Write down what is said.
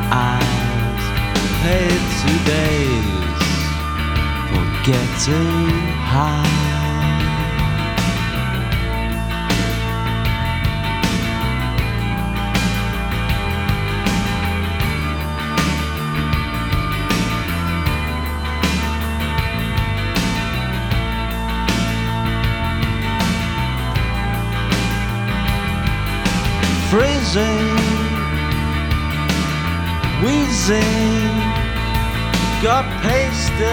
eyes. Paid 2 days for getting high. Freezing, wheezing, got pasted